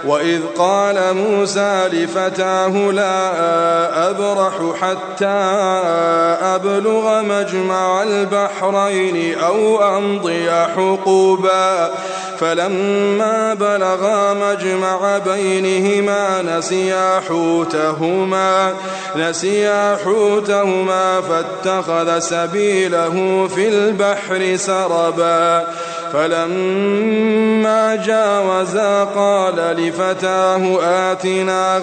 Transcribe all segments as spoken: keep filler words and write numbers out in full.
وإذ قال موسى لفتاه لا أبرح حتى أبلغ مجمع البحرين أو أمضي حقوبا فلما بلغا مجمع بينهما نسيا حوتهما نسيا حوتهما فاتخذ سبيله في البحر سربا فلما جاوزا قال لفتاه آتنا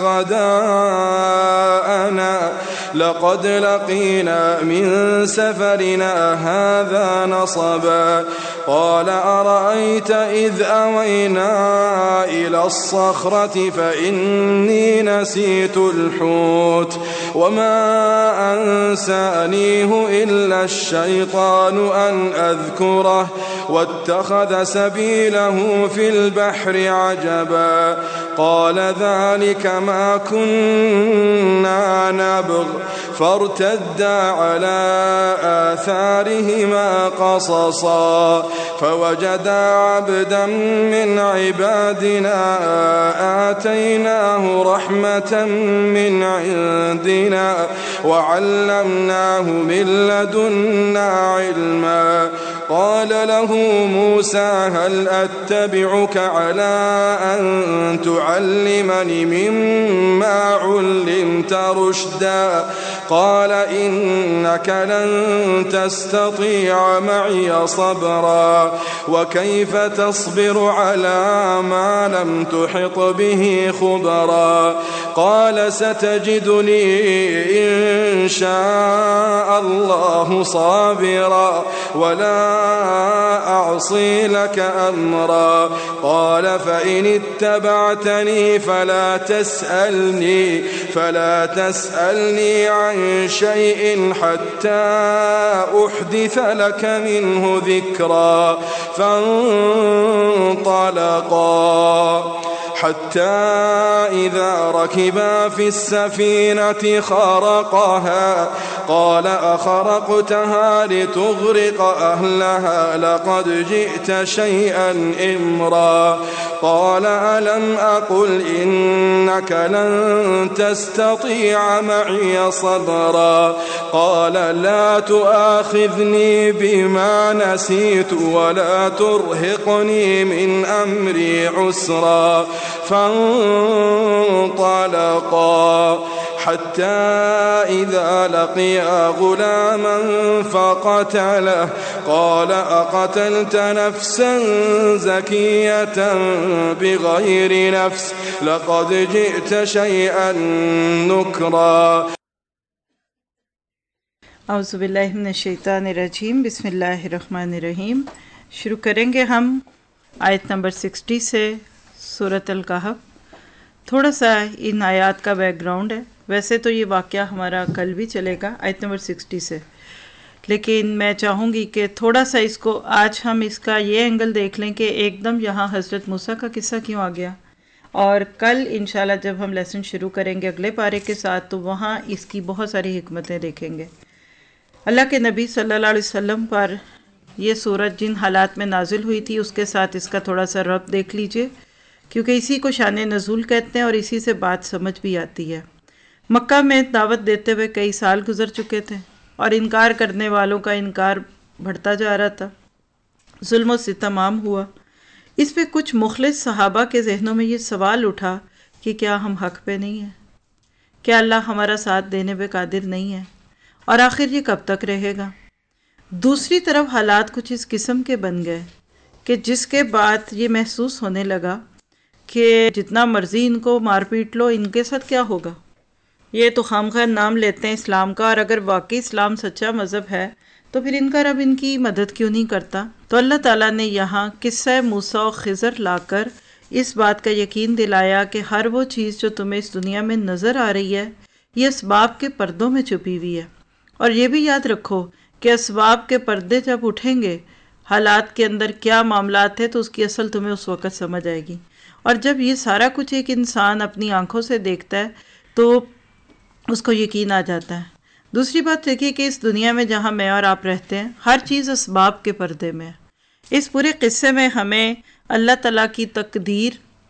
غداءنا لقد لقينا من سفرنا هذا نصبا قال أرأيت إذ أوينا إلى الصخرة فإني نسيت الحوت وما أنسانيه إلا الشيطان أن أذكره واتخذ سبيله في البحر عجبا قال ذلك ما كنا نبغ فارتدا على آثارهما قصصا فوجدا عبدا من عبادنا آتيناه رحمة من عندنا وعلمناه من لدنا علما قال له موسى هل أتبعك على أن تعلمني مما علمت رشدا قال إنك لن تستطيع معي صبرا وكيف تصبر على ما لم تحط به خبرا قال ستجدني إن شاء الله صابرا ولا أعصي لك أمرا قال فإن اتبعتني فلا تسألني فلا تسألني عن شيء حتى أحدث لك منه ذكرا فانطلقا حتى إذا ركبا في السفينة خرقها قال أخرقتها لتغرق أهلها لقد جئت شيئا إمرا قال ألم أقل إنك لن تستطيع معي صبرا قال لا تؤاخذني بما نسيت ولا ترهقني من أمري عسرا فانطلقا حتى إذا لقيا غلاما فقتله قال أقتلت نفسا زكية بغير نفس لقد جئت شيئا نكرا औज़ु बिल्लाहि मिनश्शैतानिर्रजीम बिस्मिल्लाहिर्रहमानिर्रहीम। शुरू करेंगे हम आयत नंबर साठ से सूरत अल-कहफ। थोड़ा सा इन आयात का बैकग्राउंड है। वैसे तो ये वाक़या हमारा कल भी चलेगा आयत नंबर साठ से, लेकिन मैं चाहूँगी कि थोड़ा सा इसको आज हम इसका ये एंगल देख लें कि एकदम यहाँ हज़रत मूसा का किस्सा क्यों आ गया, और कल इंशाल्लाह जब हम लेसन शुरू करेंगे अगले पारे के साथ तो वहाँ इसकी बहुत सारी हिकमतें देखेंगे। अल्लाह के नबी सल्लल्लाहु अलैहि वसल्लम पर यह सूरत जिन हालात में नाजिल हुई थी उसके साथ इसका थोड़ा सा रब्त देख लीजिए, क्योंकि इसी को शान नज़ूल कहते हैं और इसी से बात समझ भी आती है। मक्का में दावत देते हुए कई साल गुजर चुके थे और इनकार करने वालों का इनकार बढ़ता जा रहा था, जुल्म व सितम आम हुआ। इस पे कुछ मुखलिस सहाबा के जहनों में ये सवाल उठा कि क्या हम हक़ पे नहीं हैं, क्या अल्लाह हमारा साथ देने पे कादिर नहीं है, और आखिर ये कब तक रहेगा। दूसरी तरफ हालात कुछ इस किस्म के बन गए कि जिसके बाद ये महसूस होने लगा कि जितना मर्ज़ी इनको मार पीट लो, इनके साथ क्या होगा। ये तो खामखा नाम लेते हैं इस्लाम का, और अगर वाकई इस्लाम सच्चा मज़हब है तो फिर इनका रब इनकी मदद क्यों नहीं करता। तो अल्लाह ताला ने यहाँ किस्सा मूसा और खिज़र लाकर इस बात का यकीन दिलाया कि हर वो चीज़ जो तुम्हें इस दुनिया में नज़र आ रही है ये असबाब के पर्दों में छुपी हुई है, और ये भी याद रखो कि असबाब के पर्दे जब उठेंगे, हालात के अंदर क्या मामलात है, तो उसकी असल तुम्हें उस वक़्त समझ आएगी। और जब ये सारा कुछ एक इंसान अपनी आंखों से देखता है तो उसको यकीन आ जाता है। दूसरी बात देखिए कि इस दुनिया में जहाँ मैं और आप रहते हैं हर चीज़ असबाब के पर्दे में है। इस पूरे क़िस्से में हमें अल्लाह ताला की तकदीर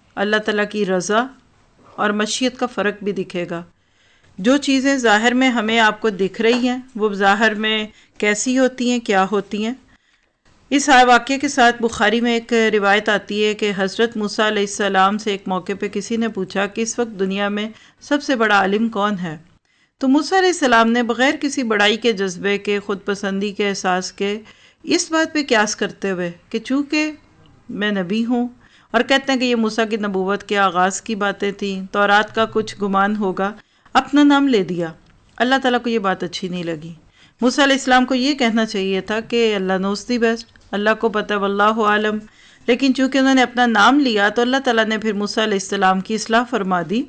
اللہ تعالیٰ کی رضا اور مشیت کا فرق بھی دکھے گا۔ جو چیزیں ظاہر میں ہمیں آپ کو دکھ رہی ہیں وہ ظاہر میں کیسی ہوتی ہیں، کیا ہوتی ہیں۔ اس واقعے کے ساتھ بخاری میں ایک روایت آتی ہے کہ حضرت موسیٰ علیہ السلام سے ایک موقع پہ کسی نے پوچھا کہ اس وقت دنیا میں سب سے بڑا عالم کون ہے؟ تو موسیٰ علیہ السلام نے بغیر کسی بڑائی کے جذبے کے، خود پسندی کے احساس کے، اس بات پہ قیاس کرتے ہوئے کہ چونکہ میں نبی ہوں، اور کہتے ہیں کہ یہ موسیٰ کی نبوت کے آغاز کی باتیں تھیں، تورات کا کچھ گمان ہوگا، اپنا نام لے دیا۔ اللہ تعالیٰ کو یہ بات اچھی نہیں لگی۔ موسیٰ علیہ السلام کو یہ کہنا چاہیے تھا کہ اللہ نوز دی بیسٹ، اللہ کو پتہ، واللہ عالم، لیکن چونکہ انہوں نے اپنا نام لیا تو اللہ تعالیٰ نے پھر موسیٰ علیہ السلام کی اصلاح فرما دی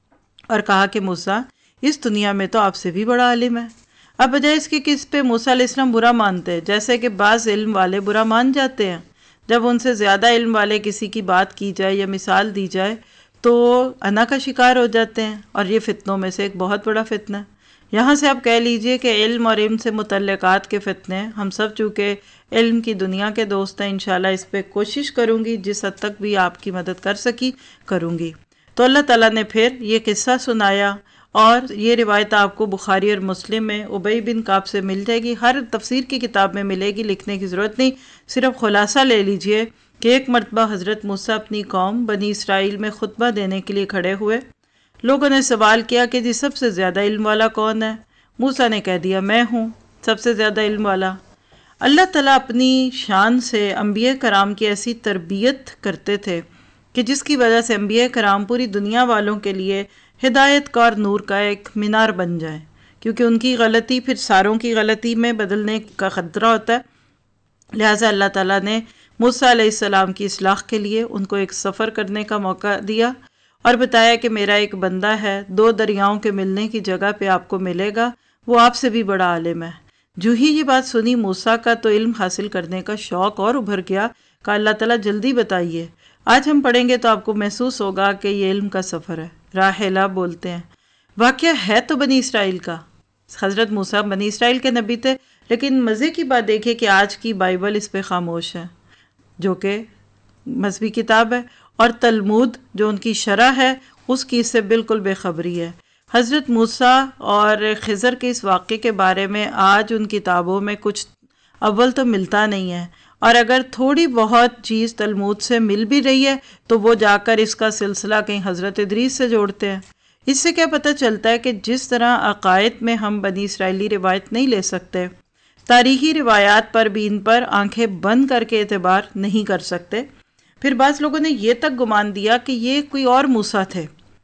اور کہا کہ موسیٰ اس دنیا میں تو آپ سے بھی بڑا عالم ہے۔ اب بجائے اس کے کہ اس پہ موسیٰ علیہ السلام برا مانتے، جیسے کہ بعض علم والے برا مان جاتے ہیں جب ان سے زیادہ علم والے کسی کی بات کی جائے یا مثال دی جائے تو انا کا شکار ہو جاتے ہیں، اور یہ فتنوں میں سے ایک بہت بڑا فتنہ ہے۔ یہاں سے آپ کہہ لیجئے کہ علم اور علم سے متعلقات کے فتنے، ہم سب چونکہ علم کی دنیا کے دوست ہیں، انشاءاللہ اس پہ کوشش کروں گی، جس حد تک بھی آپ کی مدد کر سکی کروں گی۔ تو اللہ تعالیٰ نے پھر یہ قصہ سنایا، اور یہ روایت آپ کو بخاری اور مسلم میں ابی بن کعب سے مل جائے گی، ہر تفسیر کی کتاب میں ملے گی، لکھنے کی ضرورت نہیں، صرف خلاصہ لے لیجئے کہ ایک مرتبہ حضرت موسیٰ اپنی قوم بنی اسرائیل میں خطبہ دینے کے لیے کھڑے ہوئے۔ لوگوں نے سوال کیا کہ جی سب سے زیادہ علم والا کون ہے؟ موسیٰ نے کہہ دیا میں ہوں سب سے زیادہ علم والا۔ اللہ تعالیٰ اپنی شان سے انبیاء کرام کی ایسی تربیت کرتے تھے کہ جس کی وجہ سے انبیاء کرام پوری دنیا والوں کے لیے ہدایت کا اور نور کا ایک مینار بن جائیں، کیونکہ ان کی غلطی پھر ساروں کی غلطی میں بدلنے کا خطرہ ہوتا ہے۔ لہٰذا اللہ تعالیٰ نے موسیٰ علیہ السلام کی اصلاح کے لیے ان کو ایک سفر کرنے کا موقع دیا اور بتایا کہ میرا ایک بندہ ہے، دو دریاؤں کے ملنے کی جگہ پہ آپ کو ملے گا، وہ آپ سے بھی بڑا عالم ہے۔ جو ہی یہ بات سنی موسیٰ کا تو علم حاصل کرنے کا شوق اور ابھر گیا، کہ اللہ تعالیٰ جلدی بتائیے۔ آج ہم پڑھیں گے تو آپ کو محسوس ہوگا کہ یہ علم کا سفر ہے، راحلہ بولتے ہیں۔ واقعہ ہے تو بنی اسرائیل کا، حضرت موسیٰ بنی اسرائیل کے نبی تھے، لیکن مزے کی بات دیکھیں کہ آج کی بائبل اس پہ خاموش ہے، جو کہ مذہبی کتاب ہے، اور تلمود جو ان کی شرح ہے اس کی اس سے بالکل بے خبری ہے۔ حضرت موسیٰ اور خضر کے اس واقعے کے بارے میں آج ان کتابوں میں کچھ اول تو ملتا نہیں ہے، اور اگر تھوڑی بہت چیز تلمود سے مل بھی رہی ہے تو وہ جا کر اس کا سلسلہ کہیں حضرت ادریس سے جوڑتے ہیں۔ اس سے کیا پتہ چلتا ہے کہ جس طرح عقائد میں ہم بنی اسرائیلی روایت نہیں لے سکتے، تاریخی روایات پر بھی ان پر آنکھیں بند کر کے اعتبار نہیں کر سکتے۔ پھر بعض لوگوں نے یہ تک گمان دیا کہ یہ کوئی اور موسیٰ تھے،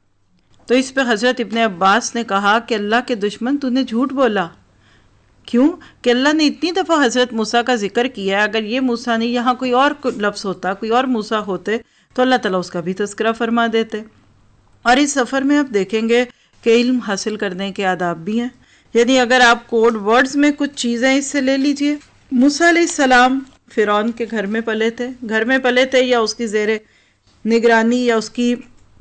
تو اس پہ حضرت ابن عباس نے کہا کہ اللہ کے دشمن تو نے جھوٹ بولا۔ کیوں کہ اللہ نے اتنی دفعہ حضرت موسیٰ کا ذکر کیا ہے، اگر یہ موسیٰ نہیں یہاں کوئی اور لفظ ہوتا، کوئی اور موسیٰ ہوتے تو اللہ تعالیٰ اس کا بھی تذکرہ فرما دیتے۔ اور اس سفر میں آپ دیکھیں گے کہ علم حاصل کرنے کے آداب بھی ہیں، یعنی اگر آپ کوڈ ورڈز میں کچھ چیزیں اس سے لے لیجئے۔ موسیٰ علیہ السلام فرعون کے گھر میں پلے تھے، گھر میں پلے تھے یا اس کی زیر نگرانی یا اس کی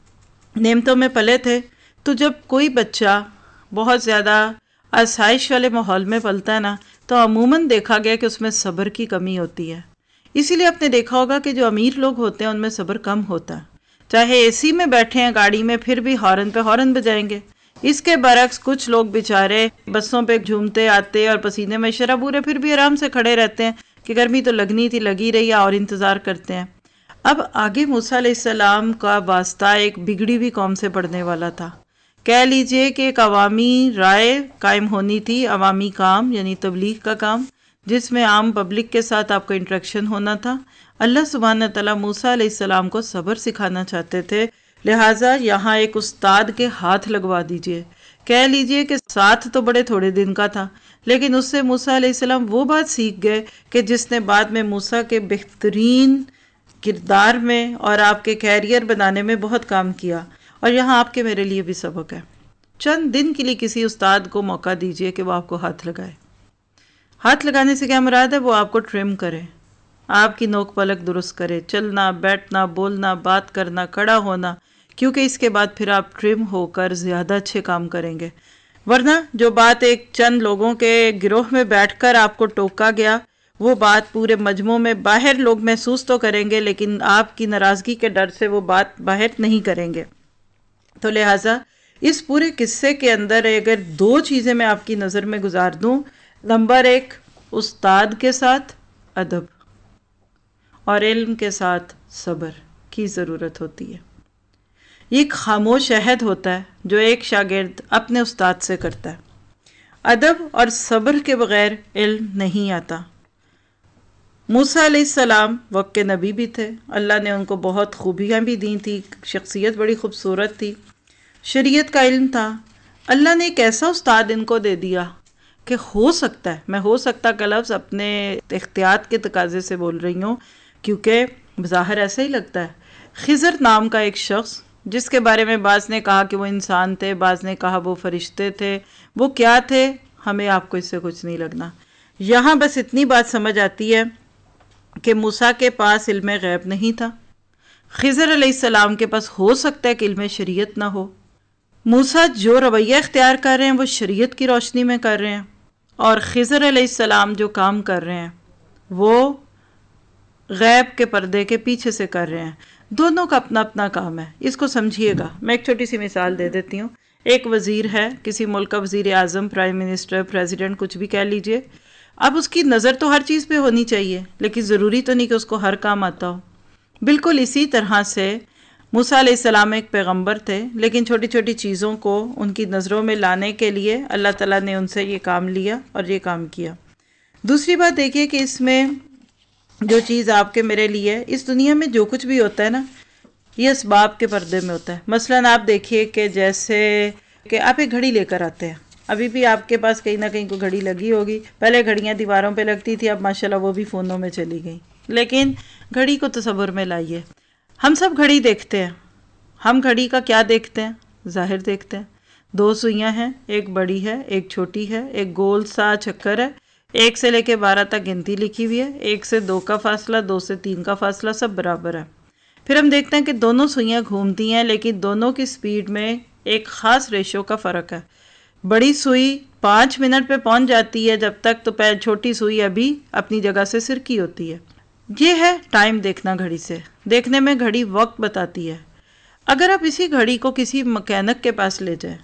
نعمتوں میں پلے تھے، تو جب کوئی بچہ بہت زیادہ آسائش والے ماحول میں پلتا ہے نا تو عموماً دیکھا گیا کہ اس میں صبر کی کمی ہوتی ہے۔ اسی لیے آپ نے دیکھا ہوگا کہ جو امیر لوگ ہوتے ہیں ان میں صبر کم ہوتا ہے، چاہے اے سی میں بیٹھے ہیں گاڑی میں پھر بھی ہارن پہ ہارن بجائیں گے۔ اس کے برعکس کچھ لوگ بیچارے بسوں پہ جھومتے آتے اور پسینے میں شرابورے پھر بھی آرام سے کھڑے رہتے ہیں کہ گرمی تو لگنی تھی لگی رہی اور انتظار کرتے ہیں۔ اب آگے موسیٰ علیہ السلام کا واسطہ ایک بگڑی ہوئی قوم سے پڑنے والا تھا، کہہ لیجئے کہ ایک عوامی رائے قائم ہونی تھی، عوامی کام یعنی تبلیغ کا کام، جس میں عام پبلک کے ساتھ آپ کا انٹریکشن ہونا تھا۔ اللہ سبحانہ تعالیٰ موسیٰ علیہ السلام کو صبر سکھانا چاہتے تھے، لہٰذا یہاں ایک استاد کے ہاتھ لگوا دیجئے۔ کہہ لیجئے کہ ساتھ تو بڑے تھوڑے دن کا تھا، لیکن اس سے موسیٰ علیہ السلام وہ بات سیکھ گئے کہ جس نے بعد میں موسیٰ کے بہترین کردار میں اور آپ کے کیریئر بنانے میں بہت کام کیا، اور یہاں آپ کے میرے لیے بھی سبق ہے۔ چند دن کے لیے کسی استاد کو موقع دیجئے کہ وہ آپ کو ہاتھ لگائے۔ ہاتھ لگانے سے کیا مراد ہے؟ وہ آپ کو ٹرم کرے، آپ کی نوک پلک درست کرے، چلنا، بیٹھنا، بولنا، بات کرنا، کھڑا ہونا، کیونکہ اس کے بعد پھر آپ ٹرم ہو کر زیادہ اچھے کام کریں گے۔ ورنہ جو بات ایک چند لوگوں کے گروہ میں بیٹھ کر آپ کو ٹوکا گیا، وہ بات پورے مجموع میں باہر لوگ محسوس تو کریں گے لیکن آپ کی ناراضگی کے ڈر سے وہ بات باہر نہیں کریں گے۔ تو لہٰذا اس پورے قصے کے اندر اگر دو چیزیں میں آپ کی نظر میں گزار دوں، نمبر ایک استاد کے ساتھ ادب اور علم کے ساتھ صبر کی ضرورت ہوتی ہے۔ یہ ایک خاموش عہد ہوتا ہے جو ایک شاگرد اپنے استاد سے کرتا ہے۔ ادب اور صبر کے بغیر علم نہیں آتا۔ موسیٰ علیہ السلام وقت کے نبی بھی تھے، اللہ نے ان کو بہت خوبیاں بھی دی تھی، شخصیت بڑی خوبصورت تھی، شریعت کا علم تھا۔ اللہ نے ایک ایسا استاد ان کو دے دیا کہ ہو سکتا ہے، میں ہو سکتا کا لفظ اپنے احتیاط کے تقاضے سے بول رہی ہوں کیونکہ بظاہر ایسا ہی لگتا ہے، خضر نام کا ایک شخص جس کے بارے میں بعض نے کہا کہ وہ انسان تھے، بعض نے کہا وہ فرشتے تھے، وہ کیا تھے ہمیں آپ کو اس سے کچھ نہیں لگنا۔ یہاں بس اتنی بات سمجھ آتی ہے کہ موسیٰ کے پاس علم غیب نہیں تھا، خضر علیہ السلام کے پاس ہو سکتا ہے کہ علم شریعت نہ ہو۔ موسیٰ جو رویہ اختیار کر رہے ہیں وہ شریعت کی روشنی میں کر رہے ہیں، اور خضر علیہ السلام جو کام کر رہے ہیں وہ غیب کے پردے کے پیچھے سے کر رہے ہیں۔ دونوں کا اپنا اپنا کام ہے، اس کو سمجھیے گا۔ میں ایک چھوٹی سی مثال دے دیتی ہوں۔ ایک وزیر ہے، کسی ملک کا وزیر اعظم، پرائم منسٹر، پریزیڈنٹ، کچھ بھی کہہ لیجئے۔ اب اس کی نظر تو ہر چیز پہ ہونی چاہیے لیکن ضروری تو نہیں کہ اس کو ہر کام آتا ہو۔ بالکل اسی طرح سے موسیٰ علیہ السلام ایک پیغمبر تھے لیکن چھوٹی چھوٹی چیزوں کو ان کی نظروں میں لانے کے لیے اللہ تعالیٰ نے ان سے یہ کام لیا اور یہ کام کیا۔ دوسری بات دیکھیے کہ اس میں جو چیز آپ کے میرے لیے، اس دنیا میں جو کچھ بھی ہوتا ہے نا، یہ اسباب کے پردے میں ہوتا ہے۔ مثلاً آپ دیکھیے کہ جیسے کہ آپ ایک گھڑی لے کر آتے ہیں، ابھی بھی آپ کے پاس کہیں نہ کہیں کوئی گھڑی لگی ہوگی، پہلے گھڑیاں دیواروں پہ لگتی تھی، اب ماشاءاللہ وہ بھی فونوں میں چلی گئی، لیکن گھڑی کو تصور میں لائیے۔ ہم سب گھڑی دیکھتے ہیں، ہم گھڑی کا کیا دیکھتے ہیں؟ ظاہر دیکھتے ہیں۔ دو سوئیاں ہیں، ایک بڑی ہے ایک چھوٹی ہے، ایک گول سا چکر ہے، ایک سے لے کے بارہ تک گنتی لکھی ہوئی ہے، ایک سے دو کا فاصلہ، دو سے تین کا فاصلہ، سب برابر ہے۔ پھر ہم دیکھتے ہیں کہ دونوں سوئیاں گھومتی ہیں لیکن دونوں کی سپیڈ میں ایک خاص ریشو کا فرق ہے۔ بڑی سوئی پانچ منٹ پہ پہنچ جاتی ہے جب تک تو پہلے چھوٹی سوئی ابھی اپنی جگہ سے سرکی ہوتی ہے۔ یہ ہے ٹائم دیکھنا گھڑی سے، دیکھنے میں گھڑی وقت بتاتی ہے۔ اگر آپ اسی گھڑی کو کسی مکینک کے پاس لے جائیں،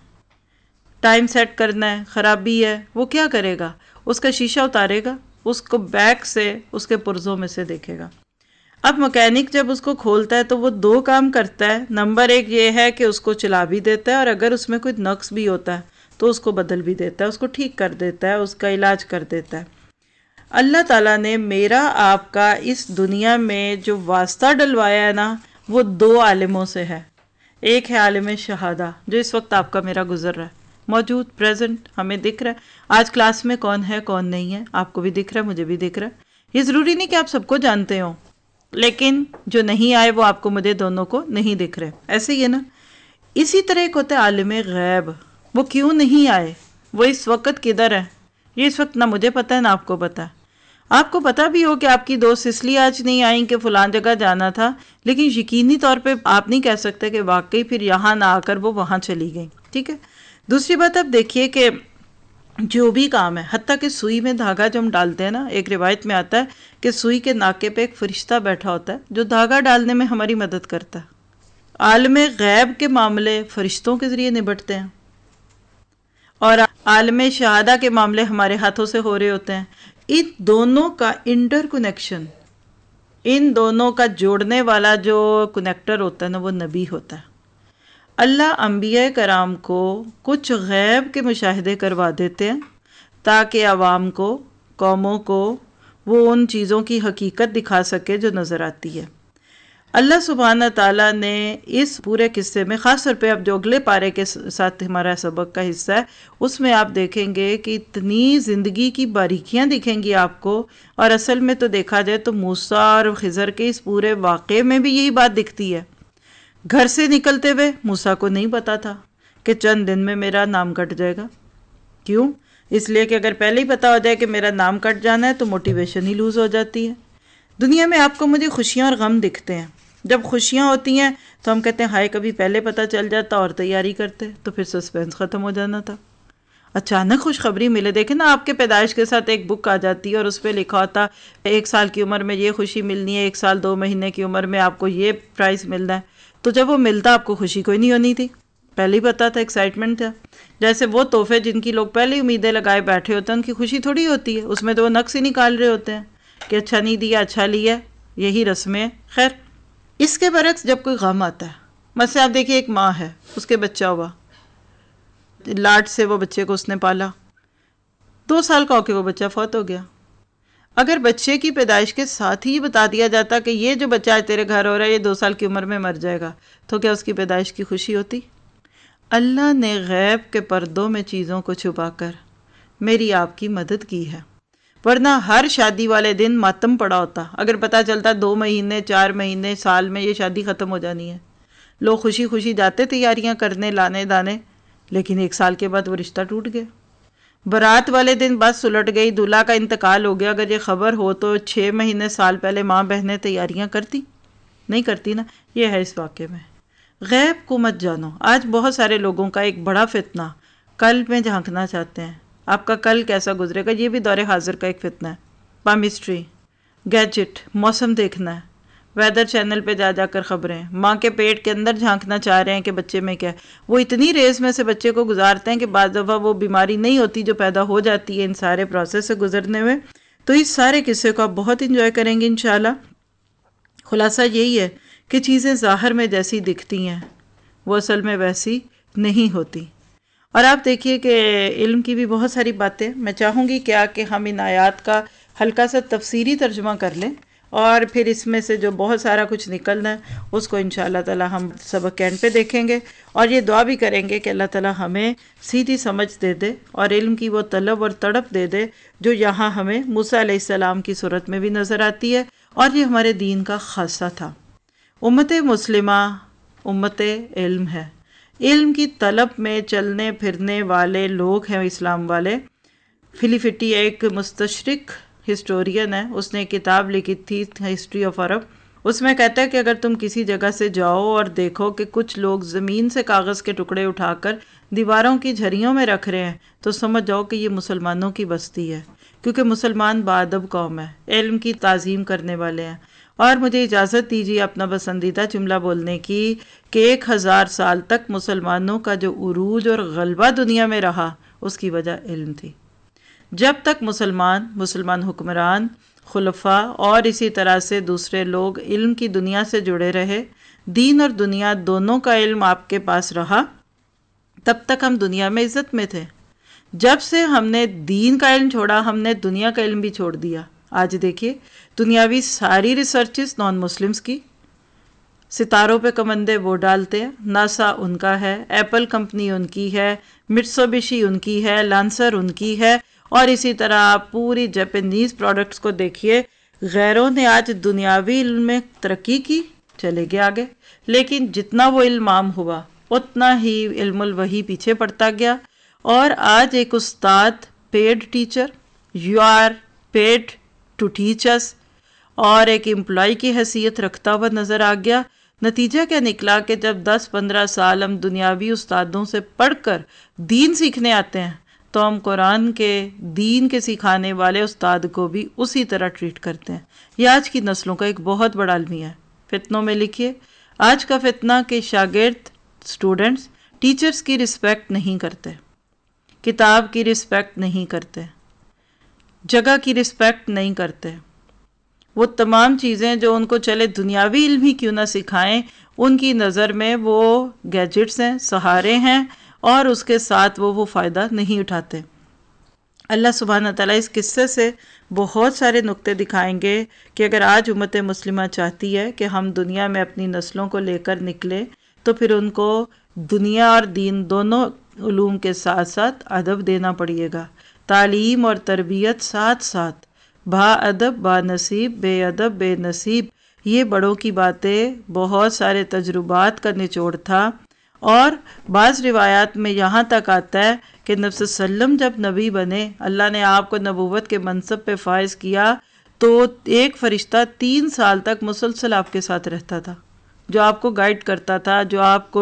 ٹائم سیٹ کرنا ہے، خرابی ہے، وہ کیا کرے گا؟ اس کا شیشہ اتارے گا، اس کو بیک سے اس کے پرزوں میں سے دیکھے گا۔ اب مکینک جب اس کو کھولتا ہے تو وہ دو کام کرتا ہے۔ نمبر ایک یہ ہے کہ اس کو چلا بھی دیتا ہے اور اگر اس میں کوئی نقص بھی ہوتا ہے تو اس کو بدل بھی دیتا ہے، اس کو ٹھیک کر دیتا ہے، اس کا علاج کر دیتا ہے۔ اللہ تعالیٰ نے میرا آپ کا اس دنیا میں جو واسطہ ڈلوایا ہے نا، وہ دو عالموں سے ہے۔ ایک ہے عالم شہادہ جو اس وقت آپ کا میرا گزر رہا ہے، موجود، پریزنٹ، ہمیں دکھ رہا ہے۔ آج کلاس میں کون ہے کون نہیں ہے آپ کو بھی دکھ رہا ہے، مجھے بھی دکھ رہا ہے۔ یہ ضروری نہیں کہ آپ سب کو جانتے ہوں، لیکن جو نہیں آئے وہ آپ کو مجھے دونوں کو نہیں دکھ رہے، ایسے ہی ہے نا۔ اسی طرح ایک ہوتا ہے عالم غیب، وہ کیوں نہیں آئے، وہ اس وقت کدھر ہے، یہ اس وقت نہ مجھے پتہ ہے نہ آپ کو پتہ ہے۔ آپ کو پتہ بھی ہو کہ آپ کی دوست اس لیے آج نہیں آئیں کہ فلان جگہ جانا تھا، لیکن یقینی طور پہ آپ نہیں کہہ سکتے کہ واقعی پھر یہاں نہ آ کر وہ وہاں چلی گئی، ٹھیک ہے۔ دوسری بات آپ دیکھیے کہ جو بھی کام ہے، حتیٰ کہ سوئی میں دھاگا جو ہم ڈالتے ہیں نا، ایک روایت میں آتا ہے کہ سوئی کے ناکے پہ ایک فرشتہ بیٹھا ہوتا ہے جو دھاگا ڈالنے میں ہماری مدد کرتا ہے۔ عالم غیب کے معاملے فرشتوں کے ذریعے نبٹتے ہیں اور عالم شہادہ کے معاملے ہمارے ہاتھوں سے ہو رہے ہوتے ہیں۔ ان دونوں کا انٹر کنیکشن، ان دونوں کا جوڑنے والا جو کنیکٹر ہوتا ہے نا، وہ نبی ہوتا ہے۔ اللہ انبیاء کرام کو کچھ غیب کے مشاہدے کروا دیتے ہیں تاکہ عوام کو، قوموں کو وہ ان چیزوں کی حقیقت دکھا سکے جو نظر آتی ہے۔ اللہ سبحانہ تعالیٰ نے اس پورے قصے میں، خاص طور پہ اب جو اگلے پارے کے ساتھ ہمارا سبق کا حصہ ہے، اس میں آپ دیکھیں گے کہ اتنی زندگی کی باریکیاں دکھیں گی آپ کو، اور اصل میں تو دیکھا جائے تو موسیٰ اور خضر کے اس پورے واقعے میں بھی یہی بات دکھتی ہے۔ گھر سے نکلتے ہوئے موسیٰ کو نہیں پتا تھا کہ چند دن میں میرا نام کٹ جائے گا۔ کیوں؟ اس لیے کہ اگر پہلے ہی پتا ہو جائے کہ میرا نام کٹ جانا ہے تو موٹیویشن ہی لوز ہو جاتی ہے۔ دنیا میں آپ کو مجھے خوشیاں اور غم دکھتے ہیں۔ جب خوشیاں ہوتی ہیں تو ہم کہتے ہیں ہائے کبھی پہلے پتہ چل جاتا اور تیاری کرتے، تو پھر سسپینس ختم ہو جانا تھا۔ اچانک خوشخبری ملے. دیکھیں نا آپ کے پیدائش کے ساتھ ایک بک آ جاتی ہے اور اس پہ لکھا ہوتا ایک سال کی عمر میں یہ خوشی ملنی ہے، ایک سال دو مہینے کی عمر میں آپ کو یہ پرائز ملنا ہے. تو جب وہ ملتا آپ کو خوشی کوئی نہیں ہونی تھی، پہلے ہی پتا تھا، ایکسائٹمنٹ تھا. جیسے وہ تحفے جن کی لوگ پہلے امیدیں لگائے بیٹھے ہوتے ہیں ان کی خوشی تھوڑی ہوتی ہے، اس میں تو وہ نقص ہی نکال رہے ہوتے ہیں کہ اچھا نہیں دیا، اچھا لیا، یہی رسمیں. خیر اس کے برعکس جب کوئی غم آتا ہے، مثلا آپ دیکھیے ایک ماں ہے، اس کے بچہ ہوا، لاڈ سے وہ بچے کو اس نے پالا، دو سال کا ہو کے وہ بچہ فوت ہو گیا. اگر بچے کی پیدائش کے ساتھ ہی بتا دیا جاتا کہ یہ جو بچہ آج تیرے گھر ہو رہا ہے یہ دو سال کی عمر میں مر جائے گا، تو کیا اس کی پیدائش کی خوشی ہوتی؟ اللہ نے غیب کے پردوں میں چیزوں کو چھپا کر میری آپ کی مدد کی ہے، ورنہ ہر شادی والے دن ماتم پڑا ہوتا اگر پتا چلتا دو مہینے چار مہینے سال میں یہ شادی ختم ہو جانی ہے. لوگ خوشی خوشی جاتے تیاریاں کرنے لانے دانے، لیکن ایک سال کے بعد وہ رشتہ ٹوٹ گیا. برات والے دن بس سلٹ گئی، دولہا کا انتقال ہو گیا، اگر یہ خبر ہو تو چھ مہینے سال پہلے ماں بہنیں تیاریاں کرتی نہیں کرتی نا. یہ ہے اس واقعے میں. غیب کو مت جانو. آج بہت سارے لوگوں کا ایک بڑا فتنہ کل میں جھانکنا چاہتے ہیں. آپ کا کل کیسا گزرے گا یہ بھی دور حاضر کا ایک فتنہ ہے. پامسٹری، گیجٹ، موسم دیکھنا ہے، ویدر چینل پہ جا جا کر خبریں، ماں کے پیٹ کے اندر جھانکنا چاہ رہے ہیں کہ بچے میں کیا ہے. وہ اتنی ریس میں سے بچے کو گزارتے ہیں کہ بعض دفعہ وہ بیماری نہیں ہوتی جو پیدا ہو جاتی ہے ان سارے پروسیس سے گزرنے میں. تو اس سارے قصے کو آپ بہت انجوائے کریں گے انشاءاللہ. خلاصہ یہی ہے کہ چیزیں ظاہر میں جیسی دکھتی ہیں وہ اصل میں ویسی نہیں ہوتی. اور آپ دیکھیے کہ علم کی بھی بہت ساری باتیں میں چاہوں گی کیا کہ ہم ان آیات کا ہلکا سا تفسیری ترجمہ کر لیں اور پھر اس میں سے جو بہت سارا کچھ نکلنا ہے اس کو انشاءاللہ تعالی ہم سبق کے اینڈ پہ دیکھیں گے. اور یہ دعا بھی کریں گے کہ اللہ تعالی ہمیں سیدھی سمجھ دے دے اور علم کی وہ طلب اور تڑپ دے دے جو یہاں ہمیں موسیٰ علیہ السلام کی صورت میں بھی نظر آتی ہے اور یہ ہمارے دین کا خاصہ تھا. امت مسلمہ امت علم ہے. علم کی طلب میں چلنے پھرنے والے لوگ ہیں اسلام والے. فلیفٹی ایک مستشرق ہسٹورین ہے، اس نے کتاب لکھی تھی ہسٹری آف عرب. اس میں کہتا ہے کہ اگر تم کسی جگہ سے جاؤ اور دیکھو کہ کچھ لوگ زمین سے کاغذ کے ٹکڑے اٹھا کر دیواروں کی جھریوں میں رکھ رہے ہیں تو سمجھ جاؤ کہ یہ مسلمانوں کی بستی ہے، کیونکہ مسلمان باادب قوم ہے، علم کی تعظیم کرنے والے ہیں. اور مجھے اجازت دیجیے اپنا پسندیدہ جملہ بولنے کی کہ ایک ہزار سال تک مسلمانوں کا جو عروج اور غلبہ دنیا میں رہا اس کی وجہ علم تھی. جب تک مسلمان مسلمان حکمران خلفاء اور اسی طرح سے دوسرے لوگ علم کی دنیا سے جڑے رہے، دین اور دنیا دونوں کا علم آپ کے پاس رہا، تب تک ہم دنیا میں عزت میں تھے. جب سے ہم نے دین کا علم چھوڑا ہم نے دنیا کا علم بھی چھوڑ دیا. آج دیکھیے دنیاوی ساری ریسرچز نان مسلمز کی، ستاروں پہ کمندے وہ ڈالتے ہیں، ناسا ان کا ہے، ایپل کمپنی ان کی ہے، مٹسوبشی ان کی ہے، لانسر ان کی ہے، اور اسی طرح آپ پوری جاپنیز پروڈکٹس کو دیکھیے. غیروں نے آج دنیاوی علم میں ترقی کی، چلے گئے آگے، لیکن جتنا وہ علم عام ہوا اتنا ہی علم الوحی پیچھے پڑتا گیا. اور آج ایک استاد paid teacher, you are paid to teach us, اور ایک امپلائی کی حیثیت رکھتا ہوا نظر آ گیا. نتیجہ کیا نکلا کہ جب دس پندرہ سال ہم دنیاوی استادوں سے پڑھ کر دین سیکھنے آتے ہیں تو ہم قرآن کے دین کے سکھانے والے استاد کو بھی اسی طرح ٹریٹ کرتے ہیں. یہ آج کی نسلوں کا ایک بہت بڑا المیہ ہے. فتنوں میں لکھیے آج کا فتنہ کہ شاگرد اسٹوڈنٹس ٹیچرز کی رسپیکٹ نہیں کرتے، کتاب کی رسپیکٹ نہیں کرتے، جگہ کی رسپیکٹ نہیں کرتے. وہ تمام چیزیں جو ان کو چلے دنیاوی علم ہی کیوں نہ سکھائیں، ان کی نظر میں وہ گیجٹس ہیں، سہارے ہیں، اور اس کے ساتھ وہ وہ فائدہ نہیں اٹھاتے. اللہ سبحانہ تعالیٰ اس قصے سے بہت سارے نقطے دکھائیں گے کہ اگر آج امت مسلمہ چاہتی ہے کہ ہم دنیا میں اپنی نسلوں کو لے کر نکلے تو پھر ان کو دنیا اور دین دونوں علوم کے ساتھ ساتھ ادب دینا پڑے گا. تعلیم اور تربیت ساتھ ساتھ، با ادب با نصیب، بے ادب بے نصیب. یہ بڑوں کی باتیں بہت سارے تجربات کا نچوڑ تھا. اور بعض روایات میں یہاں تک آتا ہے کہ نبی صلی اللہ علیہ وسلم جب نبی بنے، اللہ نے آپ کو نبوت کے منصب پہ فائز کیا تو ایک فرشتہ تین سال تک مسلسل آپ کے ساتھ رہتا تھا، جو آپ کو گائیڈ کرتا تھا، جو آپ کو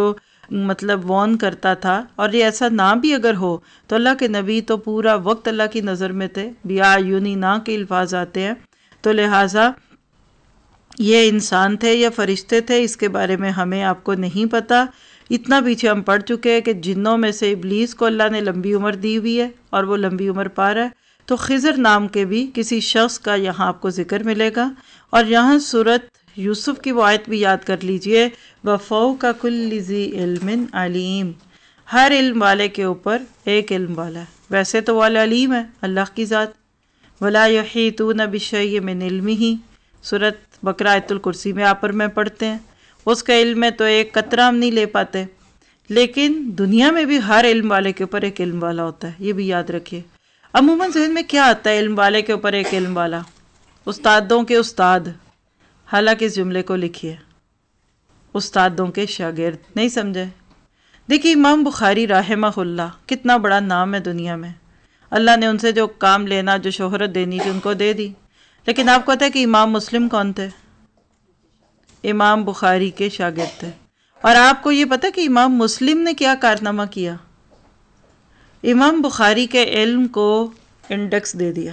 مطلب وارن کرتا تھا، اور یہ ایسا نہ بھی اگر ہو تو اللہ کے نبی تو پورا وقت اللہ کی نظر میں تھے، بیا یونی نہ کے الفاظ آتے ہیں، تو لہٰذا یہ انسان تھے یا فرشتے تھے اس کے بارے میں ہمیں آپ کو نہیں پتا۔ اتنا پیچھے ہم پڑھ چکے ہیں کہ جنوں میں سے ابلیس کو اللہ نے لمبی عمر دی ہوئی ہے اور وہ لمبی عمر پا رہا ہے۔ تو خضر نام کے بھی کسی شخص کا یہاں آپ کو ذکر ملے گا، اور یہاں سورت یوسف کی وہ آیت بھی یاد کر لیجئے، وَفَوْقَ كُلِّ ذِي عِلْمٍ عَلِيمٍ، ہر علم والے کے اوپر ایک علم والا ہے۔ ویسے تو وہ علیم ہے اللہ کی ذات، وَلَا يُحِيطُونَ بِشَيْءٍ مِّنْ عِلْمِهِ، سورت بقرہ آیت الکرسی میں آپ پر میں پڑھتے ہیں، اس کا علم میں تو ایک قطرہ ہم نہیں لے پاتے، لیکن دنیا میں بھی ہر علم والے کے اوپر ایک علم والا ہوتا ہے، یہ بھی یاد رکھیے۔ عموماً ذہن میں کیا آتا ہے علم والے کے اوپر ایک علم والا؟ استادوں کے استاد، حالانکہ اس جملے کو لکھیے استادوں کے شاگرد، نہیں سمجھے؟ دیکھیے امام بخاری رحمہ اللہ کتنا بڑا نام ہے دنیا میں، اللہ نے ان سے جو کام لینا، جو شہرت دینی تھی ان کو دے دی، لیکن آپ کو پتہ ہے کہ امام مسلم کون تھے؟ امام بخاری کے شاگرد تھے۔ اور آپ کو یہ پتہ کہ امام مسلم نے کیا کارنامہ کیا؟ امام بخاری کے علم کو انڈیکس دے دیا۔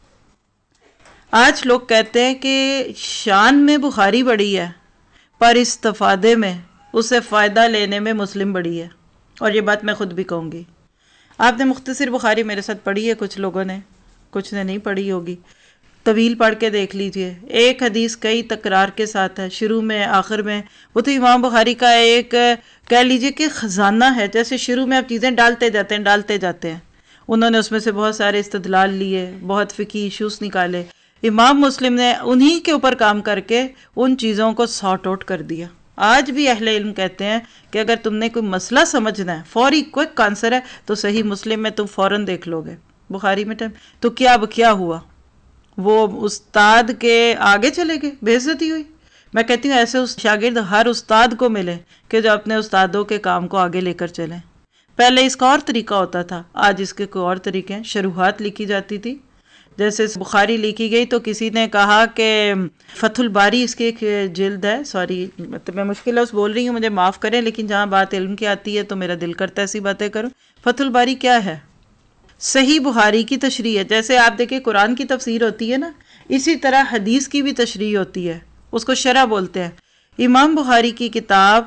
آج لوگ کہتے ہیں کہ شان میں بخاری بڑی ہے پر استفادے میں، اسے فائدہ لینے میں مسلم بڑی ہے، اور یہ بات میں خود بھی کہوں گی۔ آپ نے مختصر بخاری میرے ساتھ پڑھی ہے، کچھ لوگوں نے، کچھ نے نہیں پڑھی ہوگی، طویل پڑھ کے دیکھ لیجئے، ایک حدیث کئی تکرار کے ساتھ ہے، شروع میں آخر میں۔ وہ تو امام بخاری کا ایک کہہ لیجئے کہ خزانہ ہے، جیسے شروع میں آپ چیزیں ڈالتے جاتے ہیں ڈالتے جاتے ہیں، انہوں نے اس میں سے بہت سارے استدلال لیے، بہت فقہی ایشوز نکالے، امام مسلم نے انہی کے اوپر کام کر کے ان چیزوں کو سارٹ آؤٹ کر دیا۔ آج بھی اہل علم کہتے ہیں کہ اگر تم نے کوئی مسئلہ سمجھنا ہے، فوری کوئک آنسر ہے، تو صحیح مسلم میں تم فوراً دیکھ لو گے، بخاری میں ٹائم تو کیا اب کیا ہوا، وہ استاد کے آگے چلے گئے، بے عزتی ہوئی۔ میں کہتی ہوں ایسے اس شاگرد ہر استاد کو ملے کہ جو اپنے استادوں کے کام کو آگے لے کر چلیں۔ پہلے اس کا اور طریقہ ہوتا تھا، آج اس کے کوئی اور طریقے ہیں۔ شروحات لکھی جاتی تھی، جیسے بخاری لکھی گئی تو کسی نے کہا کہ فتح الباری اس کی ایک جلد ہے، سوری مطلب میں مشکل لفظ بول رہی ہوں مجھے معاف کریں، لیکن جہاں بات علم کی آتی ہے تو میرا دل کرتا ہے ایسی باتیں کروں۔ فتح الباری کیا ہے؟ صحیح بخاری کی تشریح ہے۔ جیسے آپ دیکھیں قرآن کی تفسیر ہوتی ہے نا، اسی طرح حدیث کی بھی تشریح ہوتی ہے، اس کو شرح بولتے ہیں۔ امام بخاری کی کتاب،